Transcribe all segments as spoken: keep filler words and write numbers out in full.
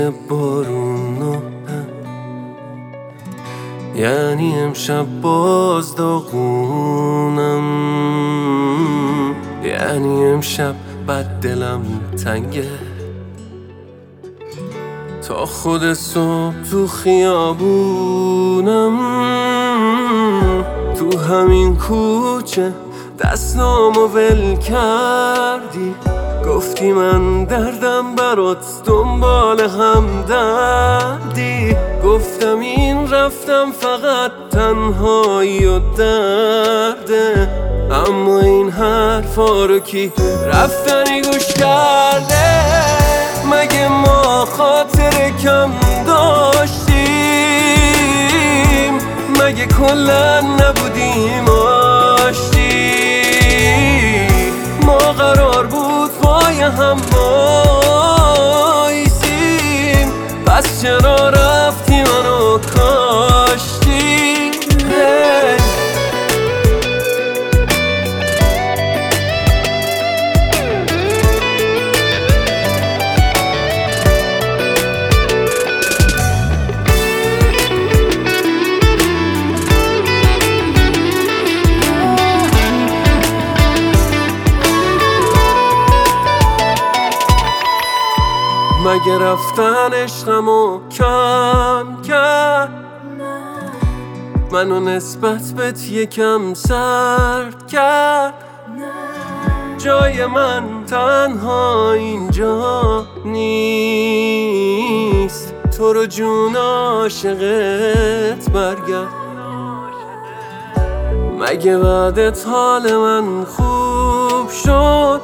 مثل بارون، یعنی امشب باز داغونم، یعنی امشب بد دلم تنگه. تا خود صبح تو خیابونم، تو همین کوچه دستامو ول کردی، گفتی من دردم برات دنبال هم دردی. گفتم این رفتم فقط تنهایی و درده، اما این حرفا رو کی رفتنی گوش کرده؟ مگه ما خاطر کم داشتیم؟ مگه کلا نبودیم آشتی؟ ما قرار بود پای هم بایسیم، پس چرا رفتی منو کاشتی؟ hey. مگه رفتن عشقمو کم کرد؟ منو نسبت بهت یکم سرد کرد؟ جای من تنها اینجا نیست، تو رو جون عاشقت برگرد. مگه بعدت حال من خوب شد؟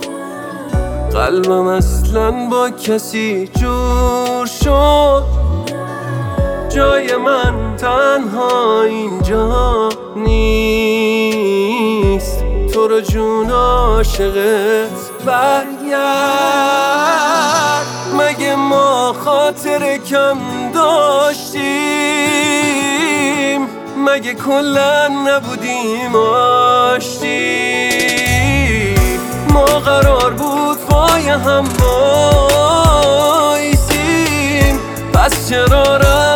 قلبم اصلا با کسی جور شد؟ جای من تنها اینجا نیست، تو رو جون عاشقت برگرد. مگه ما خاطر کم داشتیم؟ مگه کلا نبودیم آشتی؟ ما قرار بود پای هم بایسیم، پس چرا